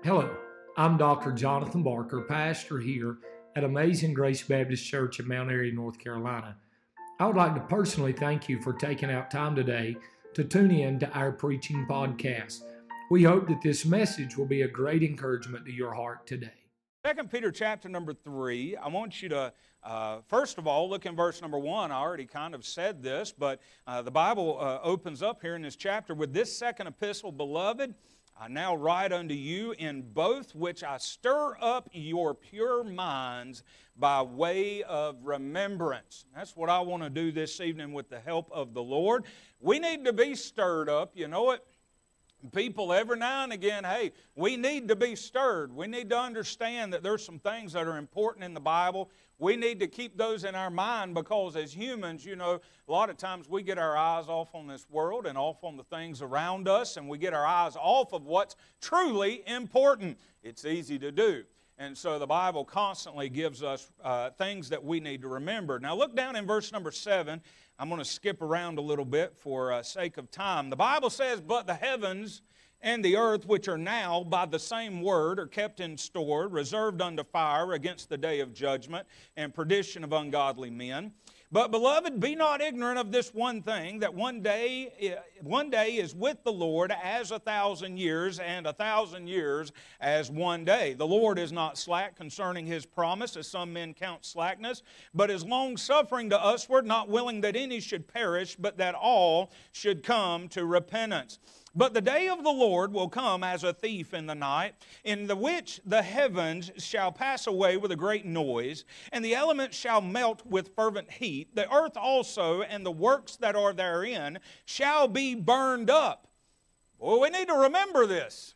Hello, I'm Dr. Jonathan Barker, pastor here at Amazing Grace Baptist Church in Mount Airy, North Carolina. I would like to personally thank you for taking out time today to tune in to our preaching podcast. We hope that this message will be a great encouragement to your heart today. 2 Peter chapter number 3, I want you to, first of all, look in verse number 1. I already kind of said this, but the Bible opens up here in this chapter with this second epistle, Beloved, I now write unto you in both which I stir up your pure minds by way of remembrance. That's what I want to do this evening with the help of the Lord. We need to be stirred up, you know it. People every now and again, hey, we need to be stirred. We need to understand that there's some things that are important in the Bible. We need to keep those in our mind because as humans, you know, a lot of times we get our eyes off on this world and off on the things around us, and we get our eyes off of what's truly important. It's easy to do. And so the Bible constantly gives us things that we need to remember. Now look down in verse number 7. I'm going to skip around a little bit for sake of time. The Bible says, But the heavens and the earth, which are now by the same word, are kept in store, reserved unto fire against the day of judgment and perdition of ungodly men. But, beloved, be not ignorant of this one thing, that one day is with the Lord as 1,000 years, and 1,000 years as one day. The Lord is not slack concerning His promise, as some men count slackness, but is long-suffering to usward, not willing that any should perish, but that all should come to repentance. But the day of the Lord will come as a thief in the night, in the which the heavens shall pass away with a great noise, and the elements shall melt with fervent heat. The earth also and the works that are therein shall be burned up. Well, we need to remember this.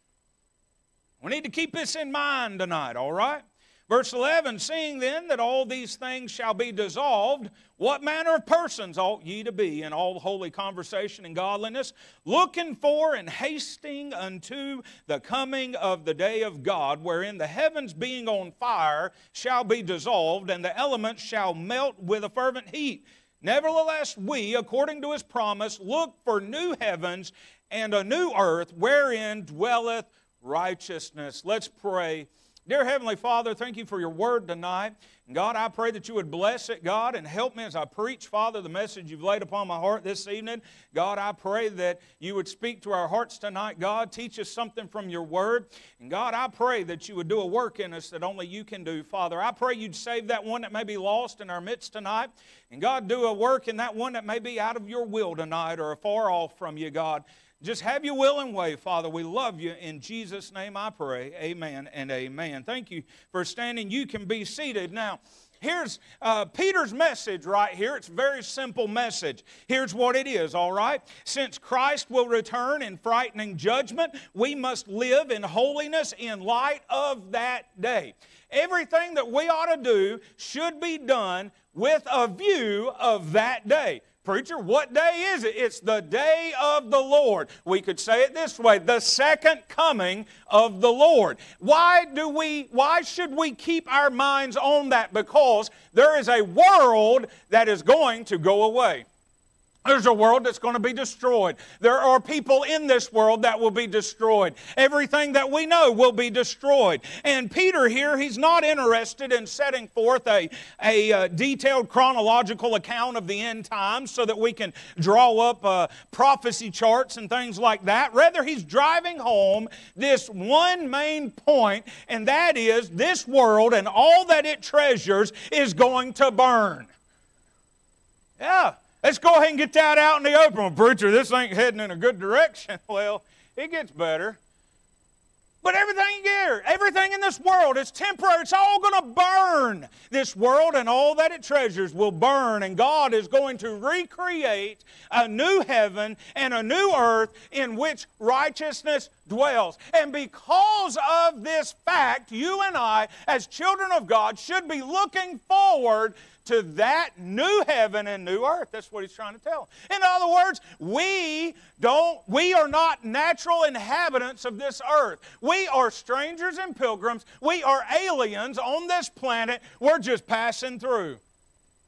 We need to keep this in mind tonight, all right? Verse 11, Seeing then that all these things shall be dissolved, what manner of persons ought ye to be in all holy conversation and godliness, looking for and hasting unto the coming of the day of God, wherein the heavens being on fire shall be dissolved, and the elements shall melt with a fervent heat. Nevertheless we, according to His promise, look for new heavens and a new earth, wherein dwelleth righteousness. Let's pray. Dear Heavenly Father, thank you for your word tonight. And God, I pray that you would bless it, God, and help me as I preach, Father, the message you've laid upon my heart this evening. God, I pray that you would speak to our hearts tonight. God, teach us something from your word. And God, I pray that you would do a work in us that only you can do, Father. I pray you'd save that one that may be lost in our midst tonight. And God, do a work in that one that may be out of your will tonight or far off from you, God. Just have your will and way, Father. We love you. In Jesus' name I pray. Amen and amen. Thank you for standing. You can be seated. Now, here's Peter's message right here. It's a very simple message. Here's what it is, all right? Since Christ will return in frightening judgment, we must live in holiness in light of that day. Everything that we ought to do should be done with a view of that day. Preacher, what day is it? It's the day of the Lord. We could say it this way, the second coming of the Lord. Why should we keep our minds on that? Because there is a world that is going to go away. There's a world that's going to be destroyed. There are people in this world that will be destroyed. Everything that we know will be destroyed. And Peter here, he's not interested in setting forth a detailed chronological account of the end times so that we can draw up prophecy charts and things like that. Rather, he's driving home this one main point, and that is this world and all that it treasures is going to burn. Yeah. Let's go ahead and get that out in the open. Well, preacher, this ain't heading in a good direction. Well, it gets better. But everything in this world is temporary. It's all going to burn. This world and all that it treasures will burn, and God is going to recreate a new heaven and a new earth in which righteousness dwells. And because of this fact, you and I, as children of God, should be looking forward to that new heaven and new earth. That's what he's trying to tell. In other words, we are not natural inhabitants of this earth. We are strangers and pilgrims. We are aliens on this planet. We're just passing through.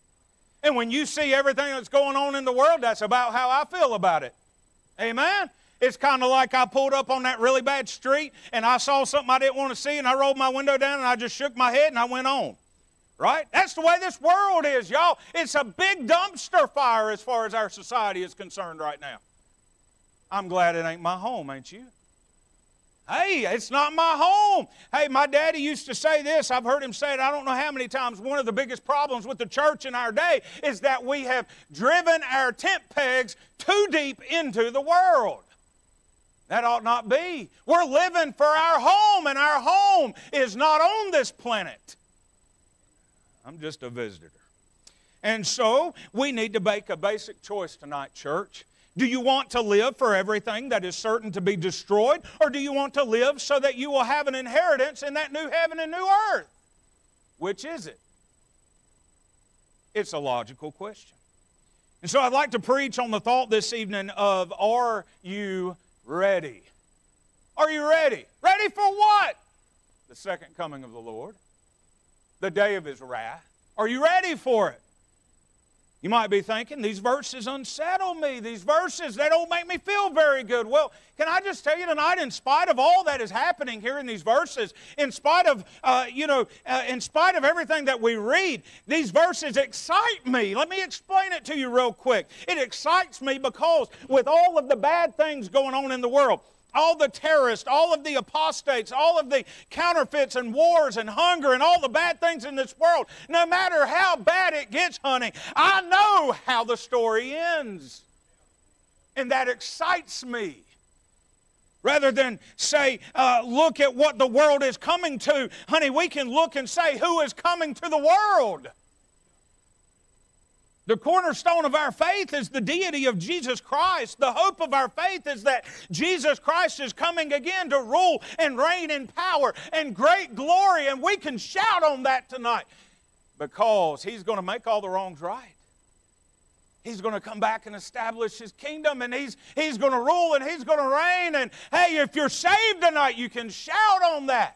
And when you see everything that's going on in the world, that's about how I feel about it. Amen? It's kind of like I pulled up on that really bad street and I saw something I didn't want to see and I rolled my window down and I just shook my head and I went on. Right? That's the way this world is, y'all. It's a big dumpster fire as far as our society is concerned right now. I'm glad it ain't my home, ain't you? Hey, it's not my home. Hey, my daddy used to say this. I've heard him say it I don't know how many times. One of the biggest problems with the church in our day is that we have driven our tent pegs too deep into the world. That ought not be. We're living for our home, and our home is not on this planet. I'm just a visitor. And so we need to make a basic choice tonight, church. Do you want to live for everything that is certain to be destroyed, or do you want to live so that you will have an inheritance in that new heaven and new earth? Which is it? It's a logical question. And so I'd like to preach on the thought this evening of, are you ready? Are you ready? Ready for what? The second coming of the Lord. The day of His wrath. Are you ready for it? You might be thinking, these verses unsettle me. These verses, they don't make me feel very good. Well, can I just tell you tonight, in spite of all that is happening here in these verses, in spite of, in spite of everything that we read, these verses excite me. Let me explain it to you real quick. It excites me because with all of the bad things going on in the world, all the terrorists, all of the apostates, all of the counterfeits and wars and hunger and all the bad things in this world, no matter how bad it gets, honey, I know how the story ends. And that excites me. Rather than say, look at what the world is coming to, honey, we can look and say, who is coming to the world? The cornerstone of our faith is the deity of Jesus Christ. The hope of our faith is that Jesus Christ is coming again to rule and reign in power and great glory. And we can shout on that tonight because He's going to make all the wrongs right. He's going to come back and establish His kingdom, and He's going to rule and He's going to reign. And hey, if you're saved tonight, you can shout on that.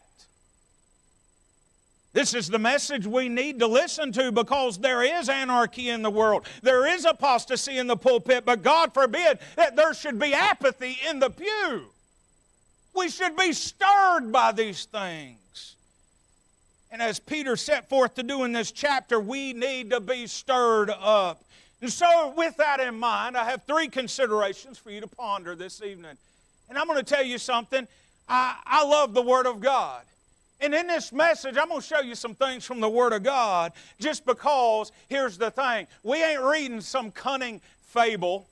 This is the message we need to listen to because there is anarchy in the world. There is apostasy in the pulpit, but God forbid that there should be apathy in the pew. We should be stirred by these things. And as Peter set forth to do in this chapter, we need to be stirred up. And so with that in mind, I have 3 considerations for you to ponder this evening. And I'm going to tell you something. I love the Word of God. And in this message, I'm going to show you some things from the Word of God just because, here's the thing, we ain't reading some cunning fable.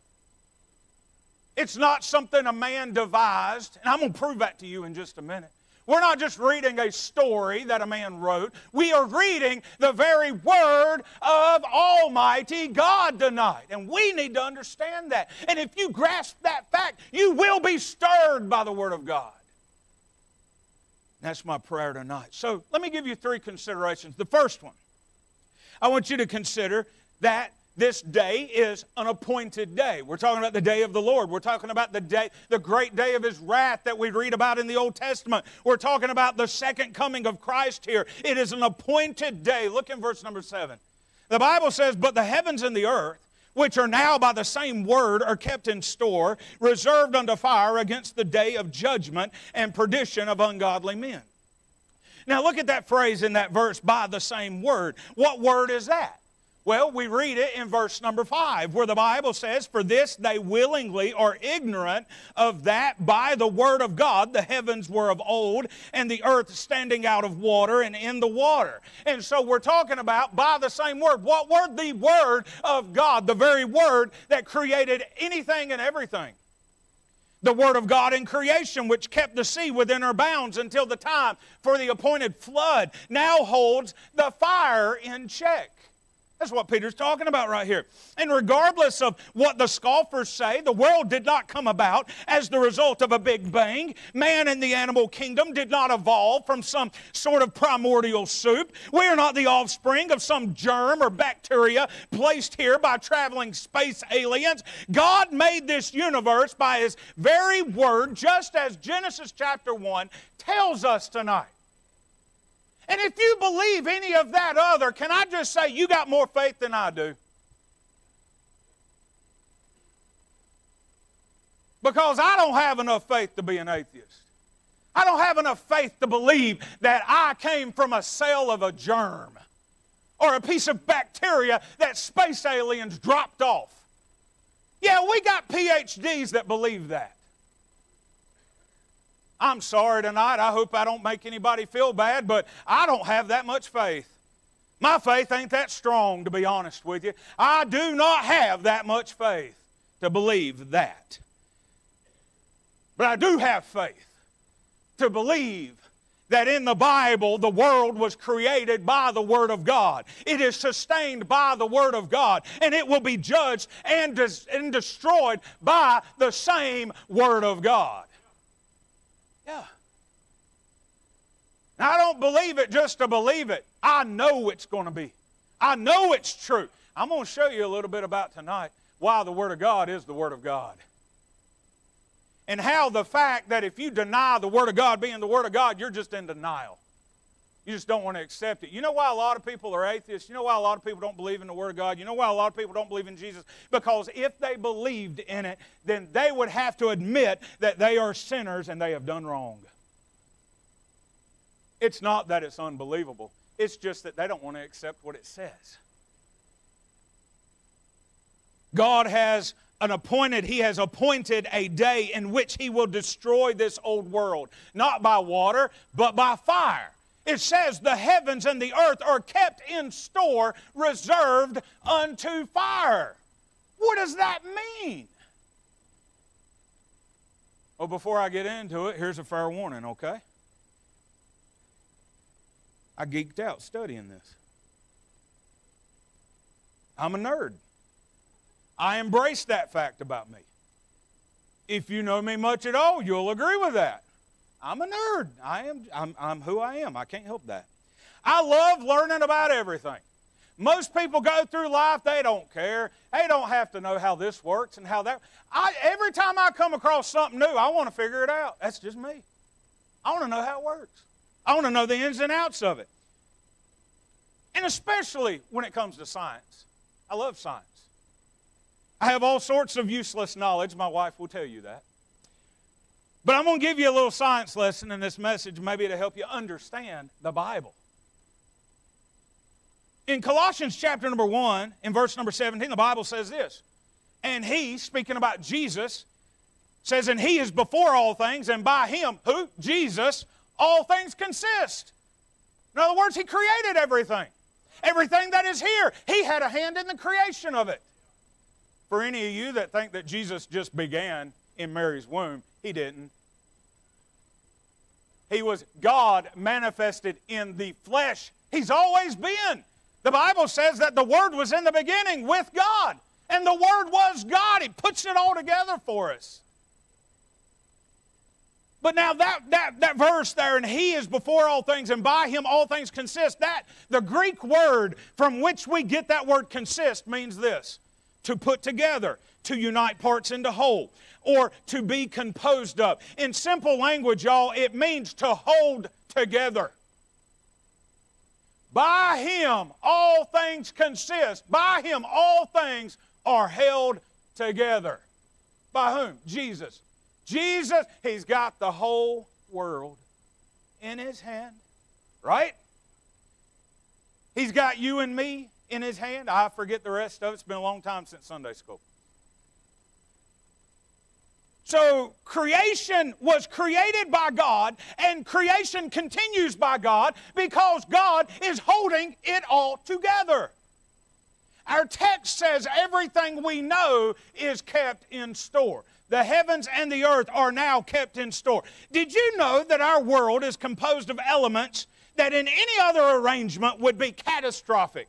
It's not something a man devised, and I'm going to prove that to you in just a minute. We're not just reading a story that a man wrote. We are reading the very Word of Almighty God tonight, and we need to understand that. And if you grasp that fact, you will be stirred by the Word of God. That's my prayer tonight. So let me give you 3 considerations. The first one, I want you to consider that this day is an appointed day. We're talking about the day of the Lord. We're talking about the day, the great day of His wrath that we read about in the Old Testament. We're talking about the second coming of Christ here. It is an appointed day. Look in verse number 7. The Bible says, "But the heavens and the earth, which are now by the same word are kept in store, reserved unto fire against the day of judgment and perdition of ungodly men." Now look at that phrase in that verse, by the same word. What word is that? Well, we read it in verse number 5, where the Bible says, "For this they willingly are ignorant of that by the word of God the heavens were of old, and the earth standing out of water and in the water." And so we're talking about by the same word. What word? The Word of God, the very Word that created anything and everything. The Word of God in creation, which kept the sea within her bounds until the time for the appointed flood, now holds the fire in check. That's what Peter's talking about right here. And regardless of what the scoffers say, the world did not come about as the result of a big bang. Man in the animal kingdom did not evolve from some sort of primordial soup. We are not the offspring of some germ or bacteria placed here by traveling space aliens. God made this universe by His very Word, just as Genesis chapter 1 tells us tonight. And if you believe any of that other, can I just say you got more faith than I do? Because I don't have enough faith to be an atheist. I don't have enough faith to believe that I came from a cell of a germ or a piece of bacteria that space aliens dropped off. Yeah, we got PhDs that believe that. I'm sorry tonight. I hope I don't make anybody feel bad, but I don't have that much faith. My faith ain't that strong, to be honest with you. I do not have that much faith to believe that. But I do have faith to believe that in the Bible the world was created by the Word of God. It is sustained by the Word of God, and it will be judged and destroyed by the same Word of God. Yeah. Now, I don't believe it just to believe it. I know it's going to be. I know it's true. I'm going to show you a little bit about tonight why the Word of God is the Word of God. And how the fact that if you deny the Word of God being the Word of God, you're just in denial. You just don't want to accept it. You know why a lot of people are atheists? You know why a lot of people don't believe in the Word of God? You know why a lot of people don't believe in Jesus? Because if they believed in it, then they would have to admit that they are sinners and they have done wrong. It's not that it's unbelievable. It's just that they don't want to accept what it says. God has He has appointed a day in which He will destroy this old world. Not by water, but by fire. It says the heavens and the earth are kept in store, reserved unto fire. What does that mean? Well, before I get into it, here's a fair warning, okay? I geeked out studying this. I'm a nerd. I embrace that fact about me. If you know me much at all, you'll agree with that. I'm a nerd. I'm who I am. I can't help that. I love learning about everything. Most people go through life, they don't care. They don't have to know how this works and how that. Every time I come across something new, I want to figure it out. That's just me. I want to know how it works. I want to know the ins and outs of it. And especially when it comes to science. I love science. I have all sorts of useless knowledge. My wife will tell you that. But I'm going to give you a little science lesson in this message, maybe to help you understand the Bible. In Colossians chapter number 1, in verse number 17, the Bible says this. And He, speaking about Jesus, says, and He is before all things, and by Him, who? Jesus, all things consist. In other words, He created everything. Everything that is here, He had a hand in the creation of it. For any of you that think that Jesus just began in Mary's womb, He didn't. He was God manifested in the flesh. He's always been. The Bible says that the Word was in the beginning with God. And the Word was God. He puts it all together for us. But now that verse there, and He is before all things, and by Him all things consist, the Greek word from which we get that word consist means this: to put together, to unite parts into whole, or to be composed of. In simple language, y'all, it means to hold together. By Him all things consist. By Him all things are held together. By whom? Jesus. Jesus, He's got the whole world in His hand, right? He's got you and me in His hand. I forget the rest of it. It's been a long time since Sunday school. So creation was created by God, and creation continues by God because God is holding it all together. Our text says everything we know is kept in store. The heavens and the earth are now kept in store. Did you know that our world is composed of elements that in any other arrangement would be catastrophic?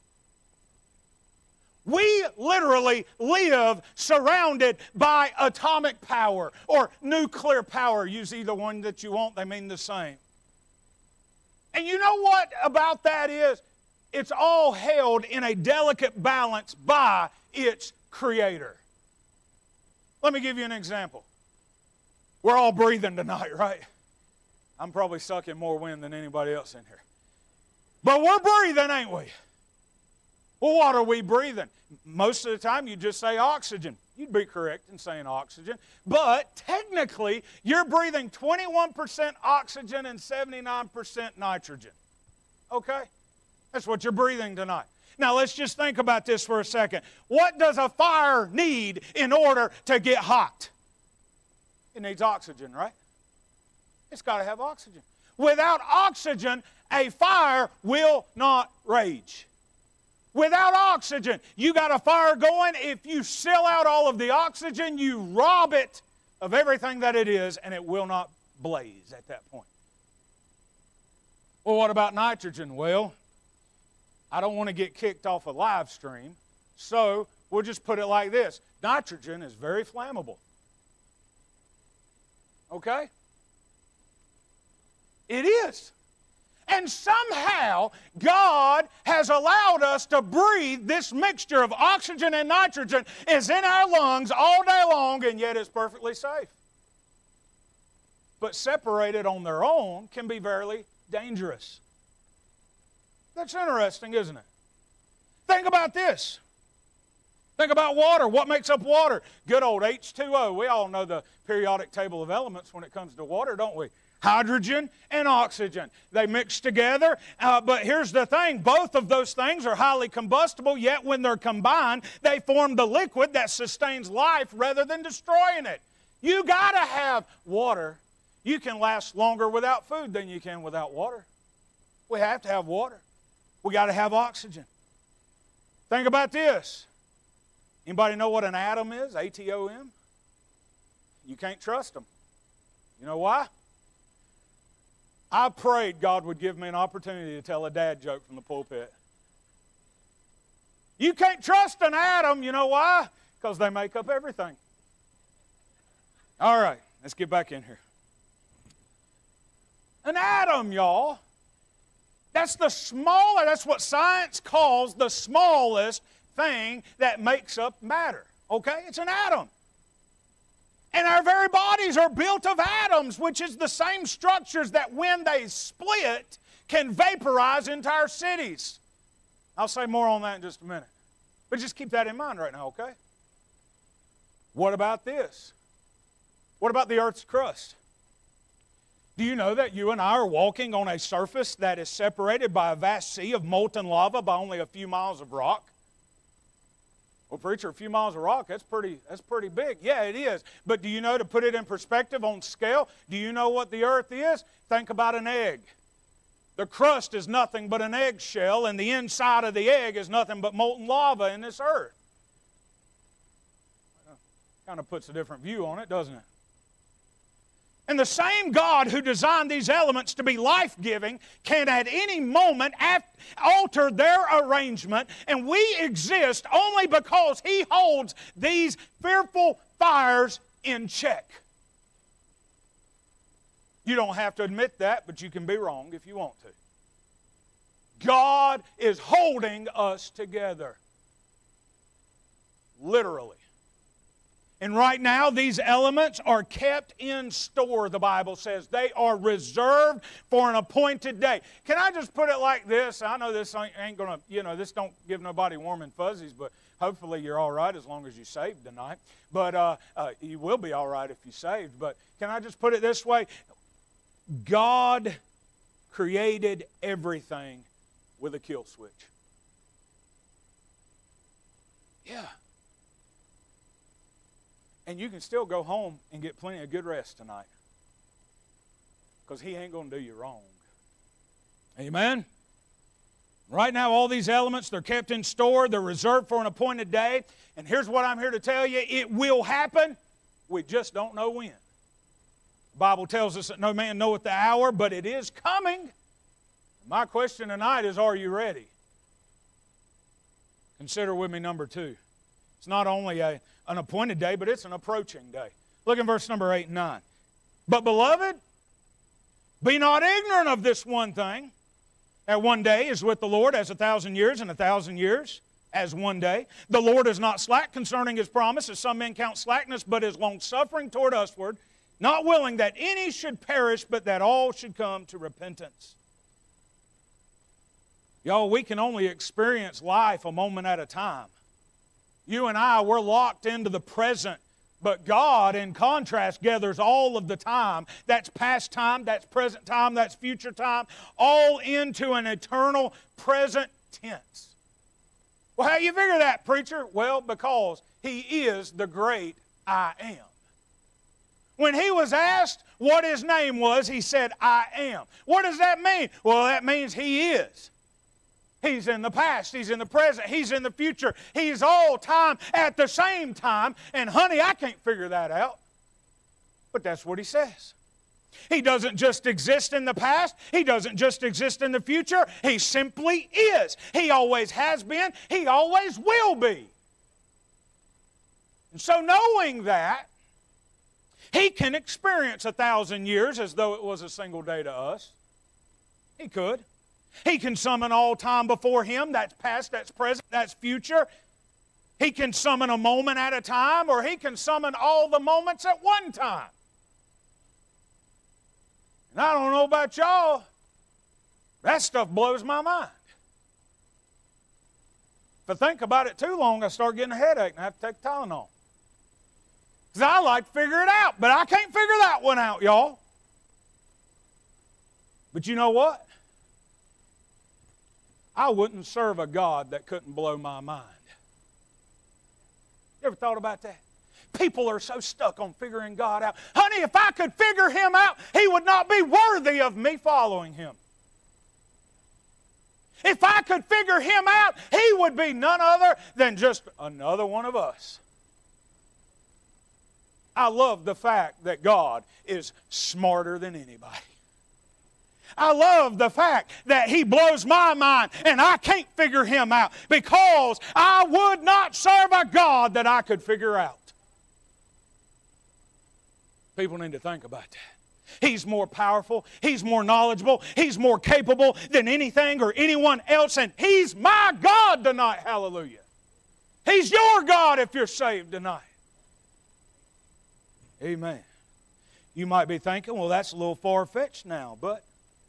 We literally live surrounded by atomic power or nuclear power. Use either one that you want, they mean the same. And you know what about that is? It's all held in a delicate balance by its Creator. Let me give you an example. We're all breathing tonight, right? I'm probably sucking more wind than anybody else in here. But we're breathing, ain't we? Well, what are we breathing? Most of the time you just say oxygen. You'd be correct in saying oxygen. But technically, you're breathing 21% oxygen and 79% nitrogen. Okay? That's what you're breathing tonight. Now, let's just think about this for a second. What does a fire need in order to get hot? It needs oxygen, right? It's got to have oxygen. Without oxygen, a fire will not rage. Without oxygen, you got a fire going. If you seal out all of the oxygen, you rob it of everything that it is, and it will not blaze at that point. Well, what about nitrogen? Well, I don't want to get kicked off a live stream, so we'll just put it like this. Nitrogen is very flammable. Okay? It is. And somehow, God has allowed us to breathe this mixture of oxygen and nitrogen is in our lungs all day long, and yet it's perfectly safe. But separated on their own can be very dangerous. That's interesting, isn't it? Think about this. Think about water. What makes up water? Good old H2O. We all know the periodic table of elements when it comes to water, don't we? Hydrogen and oxygen. They mix together, but here's the thing. Both of those things are highly combustible, yet when they're combined, they form the liquid that sustains life rather than destroying it. You got to have water. You can last longer without food than you can without water. We have to have water. We got to have oxygen. Think about this. Anybody know what an atom is? A-T-O-M? You can't trust them. You know why? I prayed God would give me an opportunity to tell a dad joke from the pulpit. You can't trust an atom. You know why? Because they make up everything. All right, let's get back in here. An atom, y'all. That's what science calls the smallest thing that makes up matter. Okay? It's an atom. And our very bodies are built of atoms, which is the same structures that when they split can vaporize entire cities. I'll say more on that in just a minute. But just keep that in mind right now, okay? What about this? What about the Earth's crust? Do you know that you and I are walking on a surface that is separated by a vast sea of molten lava by only a few miles of rock? Well, preacher, a few miles of rock, that's pretty big. Yeah, it is. But do you know, to put it in perspective on scale, do you know what the earth is? Think about an egg. The crust is nothing but an eggshell, and the inside of the egg is nothing but molten lava in this earth. Kind of puts a different view on it, doesn't it? And the same God who designed these elements to be life-giving can at any moment alter their arrangement, and we exist only because He holds these fearful fires in check. You don't have to admit that, but you can be wrong if you want to. God is holding us together. Literally. And right now, these elements are kept in store, the Bible says. They are reserved for an appointed day. Can I just put it like this? I know this ain't going to, this don't give nobody warm and fuzzies, but hopefully you're all right as long as you're saved tonight. But you will be all right if you're saved. But can I just put it this way? God created everything with a kill switch. Yeah. And you can still go home and get plenty of good rest tonight. Because He ain't going to do you wrong. Amen? Right now, all these elements, they're kept in store. They're reserved for an appointed day. And here's what I'm here to tell you. It will happen. We just don't know when. The Bible tells us that no man knoweth the hour, but it is coming. My question tonight is, are you ready? Consider with me number 2. It's not only an appointed day, but it's an approaching day. Look in verse number 8 and 9. But beloved, be not ignorant of this one thing, that one day is with the Lord as 1,000 years, and 1,000 years as one day. The Lord is not slack concerning His promise, as some men count slackness, but is long-suffering toward usward, not willing that any should perish, but that all should come to repentance. Y'all, we can only experience life a moment at a time. You and I, we're locked into the present. But God, in contrast, gathers all of the time. That's past time, that's present time, that's future time, all into an eternal present tense. Well, how do you figure that, preacher? Well, because He is the great I am. When He was asked what His name was, He said, I am. What does that mean? Well, that means He is. He's in the past, He's in the present, He's in the future. He's all time at the same time. And honey, I can't figure that out. But that's what He says. He doesn't just exist in the past. He doesn't just exist in the future. He simply is. He always has been. He always will be. And so knowing that, He can experience 1,000 years as though it was a single day to us. He could. He can summon all time before Him. That's past, that's present, that's future. He can summon a moment at a time, or He can summon all the moments at one time. And I don't know about y'all, that stuff blows my mind. If I think about it too long, I start getting a headache and I have to take Tylenol. Because I like to figure it out, but I can't figure that one out, y'all. But you know what? I wouldn't serve a God that couldn't blow my mind. You ever thought about that? People are so stuck on figuring God out. Honey, if I could figure Him out, He would not be worthy of me following Him. If I could figure Him out, He would be none other than just another one of us. I love the fact that God is smarter than anybody. I love the fact that He blows my mind and I can't figure Him out because I would not serve a God that I could figure out. People need to think about that. He's more powerful, He's more knowledgeable, He's more capable than anything or anyone else, and He's my God tonight. Hallelujah. He's your God if you're saved tonight. Amen. You might be thinking, well, that's a little far-fetched now, but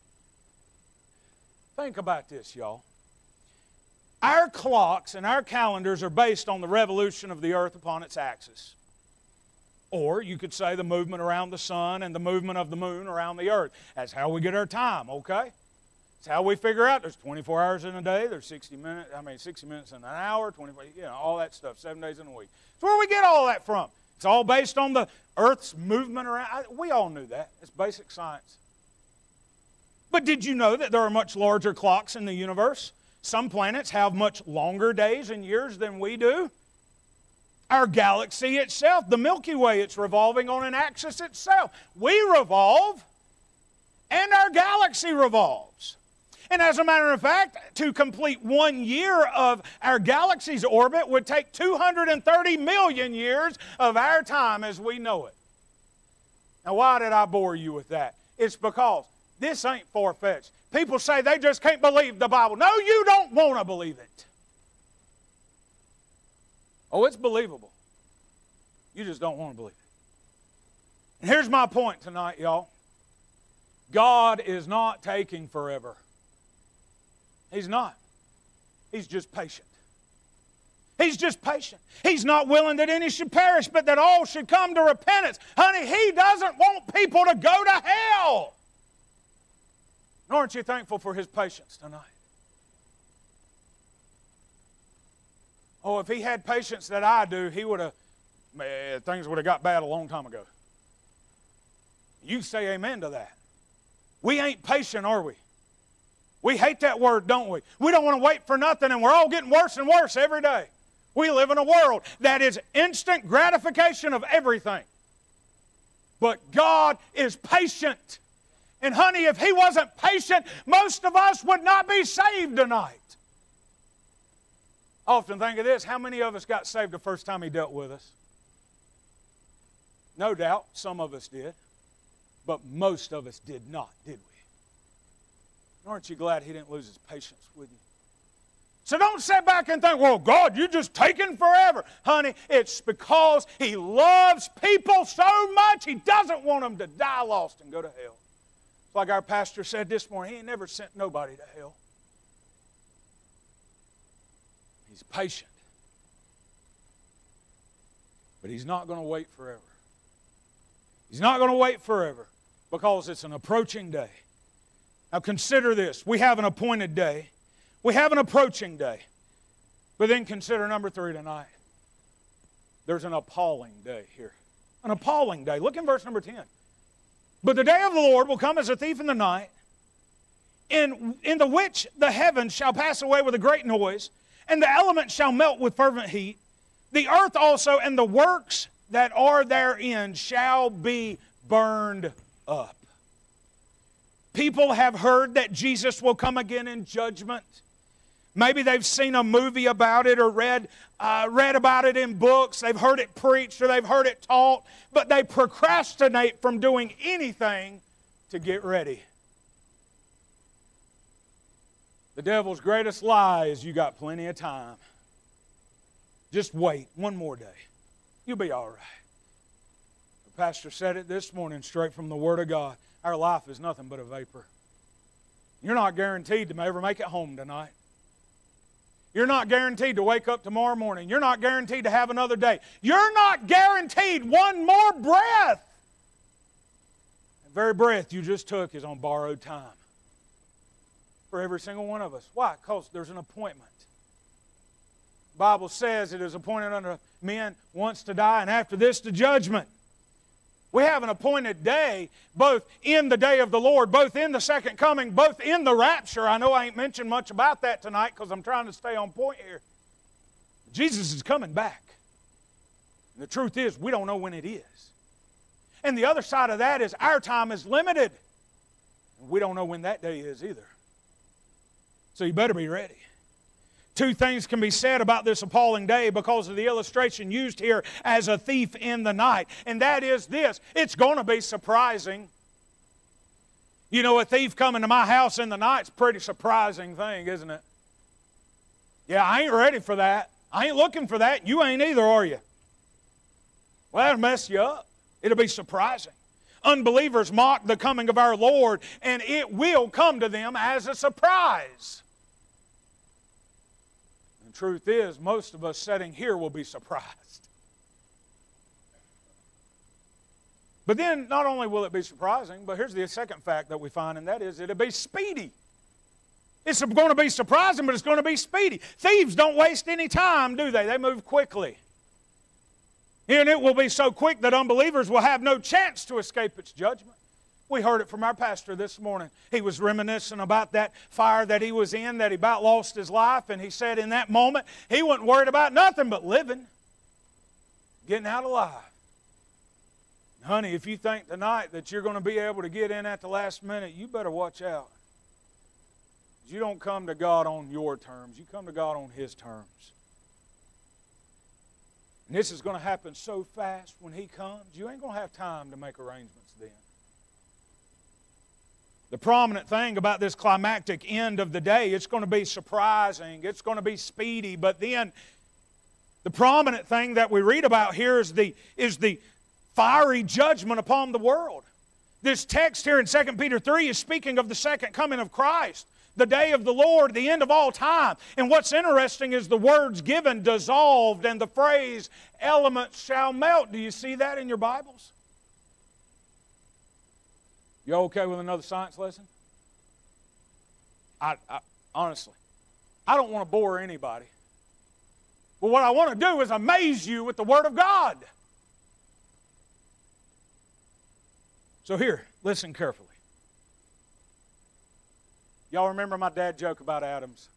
think about this, y'all. Our clocks and our calendars are based on the revolution of the earth upon its axis. Or you could say the movement around the sun and the movement of the moon around the earth. That's how we get our time, okay? It's how we figure out there's 24 hours in a day, there's 60 minutes in an hour, 24, all that stuff, 7 days in a week. It's where we get all that from. It's all based on the earth's movement around. We all knew that. It's basic science. But did you know that there are much larger clocks in the universe? Some planets have much longer days and years than we do. Our galaxy itself, the Milky Way, it's revolving on an axis itself. We revolve, and our galaxy revolves. And as a matter of fact, to complete 1 year of our galaxy's orbit would take 230 million years of our time as we know it. Now, why did I bore you with that? It's because this ain't far-fetched. People say they just can't believe the Bible. No, you don't want to believe it. Oh, it's believable. You just don't want to believe it. And here's my point tonight, y'all. God is not taking forever. He's not. He's just patient. He's just patient. He's not willing that any should perish, but that all should come to repentance. Honey, He doesn't want people to go to hell. And aren't you thankful for His patience tonight? Oh, if He had patience that I do, things would have got bad a long time ago. You say amen to that. We ain't patient, are we? We hate that word, don't we? We don't want to wait for nothing, and we're all getting worse and worse every day. We live in a world that is instant gratification of everything. But God is patient. And honey, if He wasn't patient, most of us would not be saved tonight. I often think of this. How many of us got saved the first time He dealt with us? No doubt, some of us did. But most of us did not, did we? Aren't you glad He didn't lose His patience with you? So don't sit back and think, well, God, you're just taking forever. Honey, it's because He loves people so much, He doesn't want them to die lost and go to hell. It's like our pastor said this morning, He ain't never sent nobody to hell. He's patient. But He's not going to wait forever. He's not going to wait forever because it's an approaching day. Now consider this. We have an appointed day. We have an approaching day. But then consider number 3 tonight. There's an appalling day here. An appalling day. Look in verse number 10. But the day of the Lord will come as a thief in the night, in the which the heavens shall pass away with a great noise, and the elements shall melt with fervent heat. The earth also and the works that are therein shall be burned up. People have heard that Jesus will come again in judgment. Maybe they've seen a movie about it or read about it in books. They've heard it preached or they've heard it taught, but they procrastinate from doing anything to get ready. The devil's greatest lie is you got plenty of time. Just wait one more day. You'll be all right. The pastor said it this morning straight from the Word of God. Our life is nothing but a vapor. You're not guaranteed to ever make it home tonight. You're not guaranteed to wake up tomorrow morning. You're not guaranteed to have another day. You're not guaranteed one more breath. The very breath you just took is on borrowed time. For every single one of us. Why? Because there's an appointment. The Bible says it is appointed unto men once to die, and after this to judgment. We have an appointed day, both in the day of the Lord, both in the second coming, both in the rapture. I know I ain't mentioned much about that tonight because I'm trying to stay on point here. Jesus is coming back. And the truth is, we don't know when it is. And the other side of that is our time is limited. And we don't know when that day is either. So you better be ready. 2 things can be said about this appalling day because of the illustration used here as a thief in the night. And that is this. It's going to be surprising. You know, a thief coming to my house in the night's a pretty surprising thing, isn't it? Yeah, I ain't ready for that. I ain't looking for that. You ain't either, are you? Well, that'll mess you up. It'll be surprising. Unbelievers mock the coming of our Lord, and it will come to them as a surprise. Truth is, most of us sitting here will be surprised. But then, not only will it be surprising, but here's the second fact that we find, and that is it'll be speedy. It's going to be surprising, but it's going to be speedy. Thieves don't waste any time, do they? They move quickly. And it will be so quick that unbelievers will have no chance to escape its judgment. We heard it from our pastor this morning. He was reminiscing about that fire that he was in, that he about lost his life, and he said in that moment he wasn't worried about nothing but living, getting out alive. Honey, if you think tonight that you're going to be able to get in at the last minute, you better watch out. You don't come to God on your terms. You come to God on His terms. And this is going to happen so fast when He comes, you ain't going to have time to make arrangements then. The prominent thing about this climactic end of the day, it's going to be surprising, it's going to be speedy, but then the prominent thing that we read about here is the fiery judgment upon the world. This text here in 2 Peter 3 is speaking of the second coming of Christ, the day of the Lord, the end of all time. And what's interesting is the words given, dissolved, and the phrase, elements shall melt. Do you see that in your Bibles? You okay with another science lesson? Honestly, I don't want to bore anybody. But what I want to do is amaze you with the Word of God. So here, listen carefully. Y'all remember my dad joke about atoms?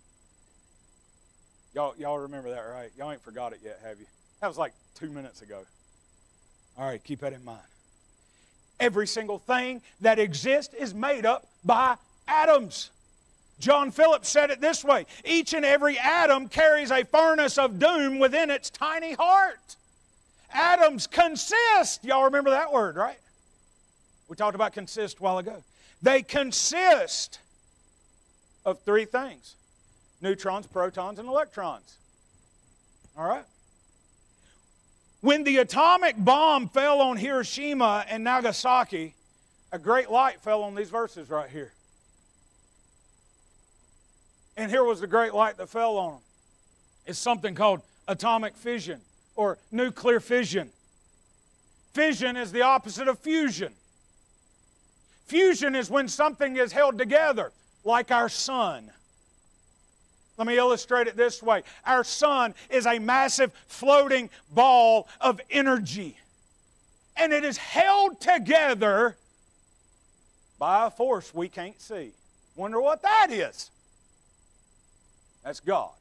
Y'all remember that, right? Y'all ain't forgot it yet, have you? That was like 2 minutes ago. All right, keep that in mind. Every single thing that exists is made up by atoms. John Phillips said it this way: each and every atom carries a furnace of doom within its tiny heart. Atoms consist. Y'all remember that word, right? We talked about consist a while ago. They consist of 3 things: neutrons, protons, and electrons. All right? When the atomic bomb fell on Hiroshima and Nagasaki, a great light fell on these verses right here. And here was the great light that fell on them. is something called atomic fission or nuclear fission. Fission is the opposite of fusion. Fusion is when something is held together, like our sun. Let me illustrate it this way. Our sun is a massive floating ball of energy. And it is held together by a force we can't see. Wonder what that is? That's God.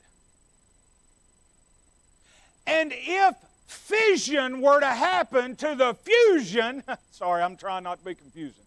And if fission were to happen to the fusion, sorry, I'm trying not to be confusing.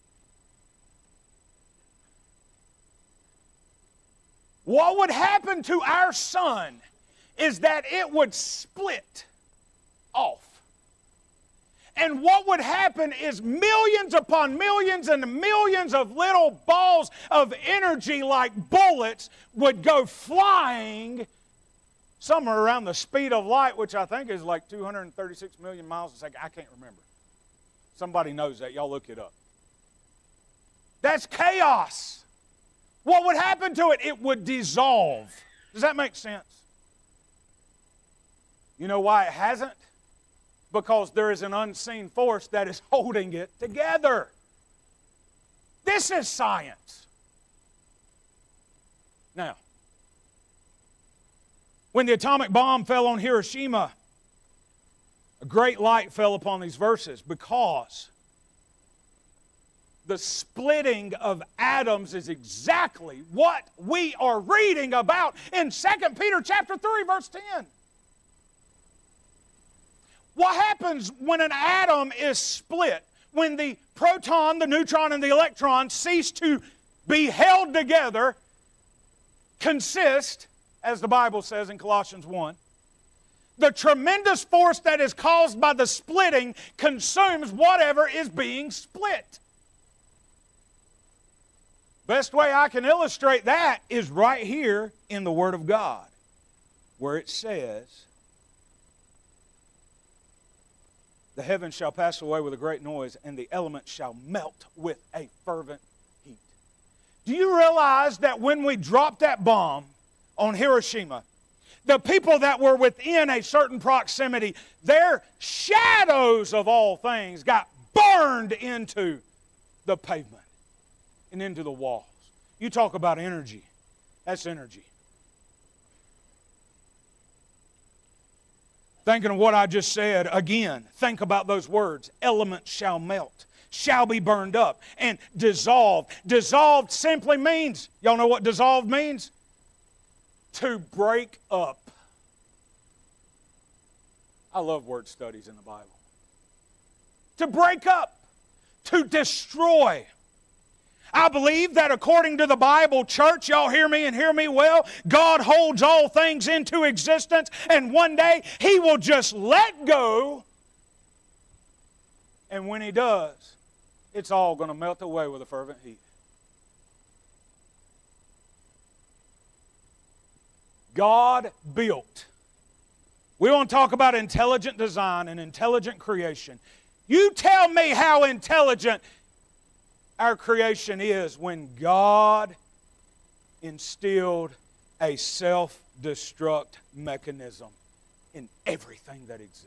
What would happen to our sun is that it would split off. And what would happen is millions upon millions and millions of little balls of energy like bullets would go flying somewhere around the speed of light, which I think is like 236 million miles a second. I can't remember. Somebody knows that. Y'all look it up. That's chaos. What would happen to it? It would dissolve. Does that make sense? You know why it hasn't? Because there is an unseen force that is holding it together. This is science. Now, when the atomic bomb fell on Hiroshima, a great light fell upon these verses because the splitting of atoms is exactly what we are reading about in 2 Peter chapter 3, verse 10. What happens when an atom is split? When the proton, the neutron, and the electron cease to be held together, consist, as the Bible says in Colossians 1, the tremendous force that is caused by the splitting consumes whatever is being split. Best way I can illustrate that is right here in the Word of God, where it says, the heavens shall pass away with a great noise, and the elements shall melt with a fervent heat. Do you realize that when we dropped that bomb on Hiroshima, the people that were within a certain proximity, their shadows of all things got burned into the pavement and into the walls? You talk about energy. That's energy. Thinking of what I just said, again, think about those words. Elements shall melt, shall be burned up, and dissolved. Dissolved simply means, y'all know what dissolved means? To break up. I love word studies in the Bible. To break up, to destroy. I believe that according to the Bible, church, y'all hear me and hear me well, God holds all things into existence, and one day He will just let go, and when He does, it's all going to melt away with a fervent heat. God built. We want to talk about intelligent design and intelligent creation. You tell me how intelligent our creation is when God instilled a self-destruct mechanism in everything that exists.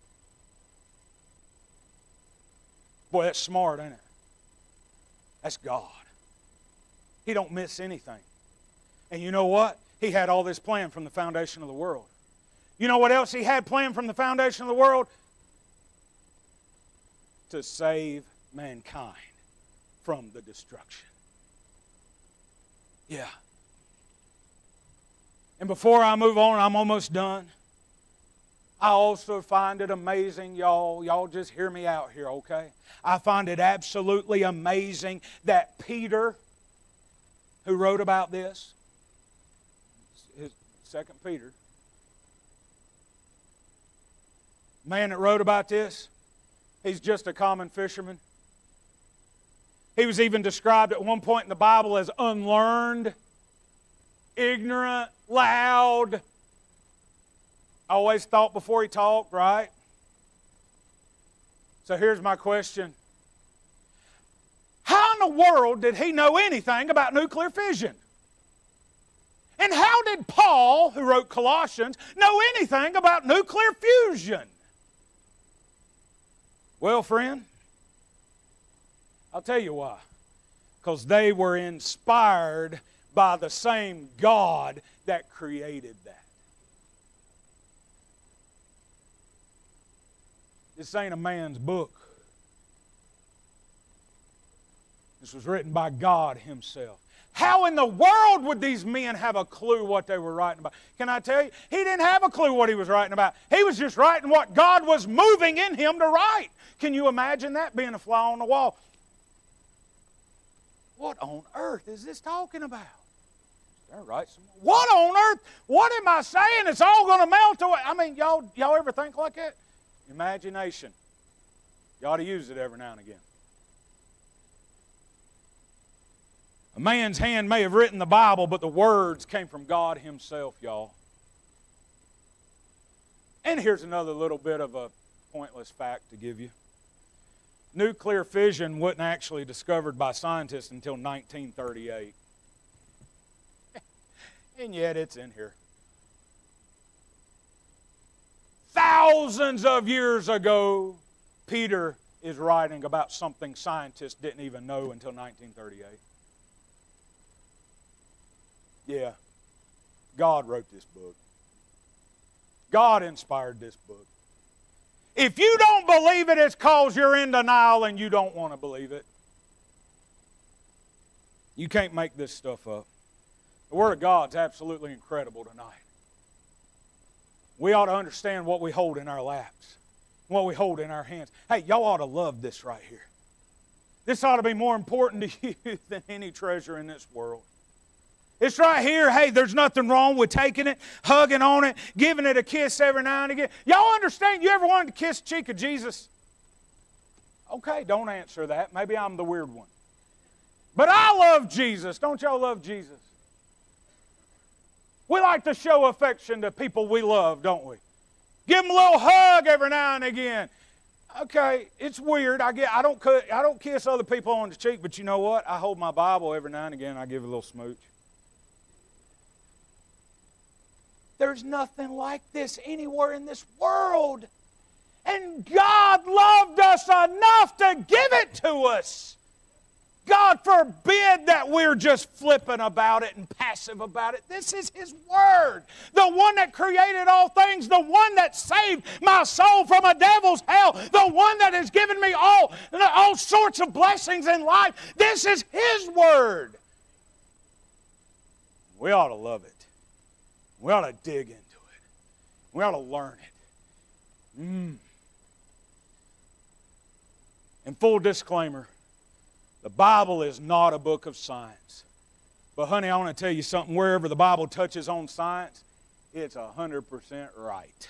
Boy, that's smart, ain't it? That's God. He don't miss anything. And you know what? He had all this planned from the foundation of the world. You know what else He had planned from the foundation of the world? To save mankind from the destruction. Yeah. And before I move on, I'm almost done. I also find it amazing, y'all just hear me out here, okay? I find it absolutely amazing that Peter, who wrote about this, his 2 Peter, man that wrote about this, he's just a common fisherman. He was even described at one point in the Bible as unlearned, ignorant, loud. Always thought before he talked, right? So here's my question. How in the world did he know anything about nuclear fission? And how did Paul, who wrote Colossians, know anything about nuclear fusion? Well, friend, I'll tell you why. Because they were inspired by the same God that created that. This ain't a man's book. This was written by God Himself. How in the world would these men have a clue what they were writing about? Can I tell you? He didn't have a clue what he was writing about. He was just writing what God was moving in him to write. Can you imagine that, being a fly on the wall? What on earth is this talking about? What on earth? What am I saying? It's all going to melt away. I mean, y'all ever think like that? Imagination. You ought to use it every now and again. A man's hand may have written the Bible, but the words came from God Himself, y'all. And here's another little bit of a pointless fact to give you. Nuclear fission wasn't actually discovered by scientists until 1938. And yet it's in here. Thousands of years ago, Peter is writing about something scientists didn't even know until 1938. Yeah, God wrote this book. God inspired this book. If you don't believe it, it's because you're in denial and you don't want to believe it. You can't make this stuff up. The Word of God's absolutely incredible tonight. We ought to understand what we hold in our laps, what we hold in our hands. Hey, y'all ought to love this right here. This ought to be more important to you than any treasure in this world. It's right here. Hey, there's nothing wrong with taking it, hugging on it, giving it a kiss every now and again. Y'all understand? You ever wanted to kiss the cheek of Jesus? Okay, don't answer that. Maybe I'm the weird one. But I love Jesus. Don't y'all love Jesus? We like to show affection to people we love, don't we? Give them a little hug every now and again. Okay, it's weird. I don't kiss other people on the cheek, but you know what? I hold my Bible every now and again. I give a little smooch. There's nothing like this anywhere in this world. And God loved us enough to give it to us. God forbid that we're just flippant about it and passive about it. This is His Word. The one that created all things. The one that saved my soul from a devil's hell. The one that has given me all sorts of blessings in life. This is His Word. We ought to love it. We ought to dig into it. We ought to learn it. And full disclaimer, the Bible is not a book of science. But honey, I want to tell you something. Wherever the Bible touches on science, it's 100% right.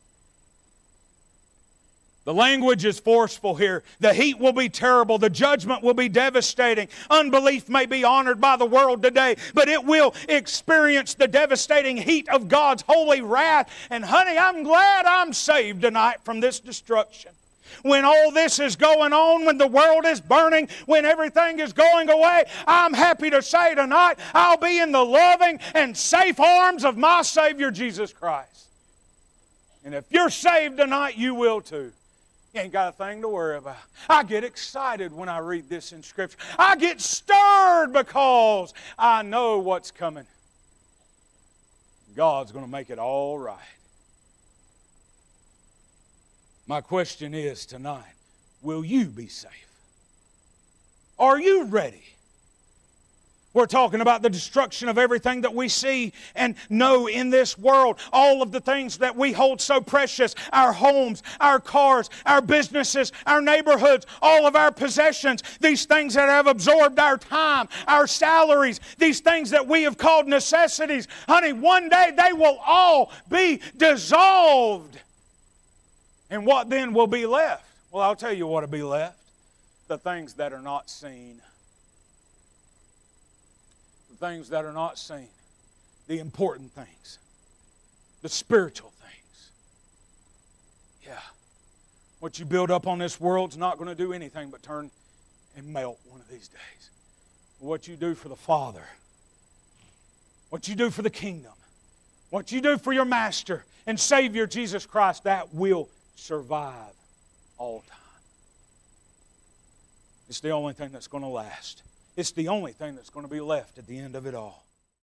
The language is forceful here. The heat will be terrible. The judgment will be devastating. Unbelief may be honored by the world today, but it will experience the devastating heat of God's holy wrath. And honey, I'm glad I'm saved tonight from this destruction. When all this is going on, when the world is burning, when everything is going away, I'm happy to say tonight I'll be in the loving and safe arms of my Savior Jesus Christ. And if you're saved tonight, you will too. You ain't got a thing to worry about. I get excited when I read this in Scripture. I get stirred because I know what's coming. God's going to make it all right. My question is tonight, will you be safe? Are you ready? We're talking about the destruction of everything that we see and know in this world. All of the things that we hold so precious. Our homes, our cars, our businesses, our neighborhoods, all of our possessions. These things that have absorbed our time, our salaries. These things that we have called necessities. Honey, one day they will all be dissolved. And what then will be left? Well, I'll tell you what will be left. The things that are not seen. The things that are not seen. The important things. The spiritual things. Yeah. What you build up on this world's not going to do anything but turn and melt one of these days. What you do for the Father, what you do for the kingdom, what you do for your Master and Savior Jesus Christ, that will survive all time. It's the only thing that's going to last. It's the only thing that's going to be left at the end of it all.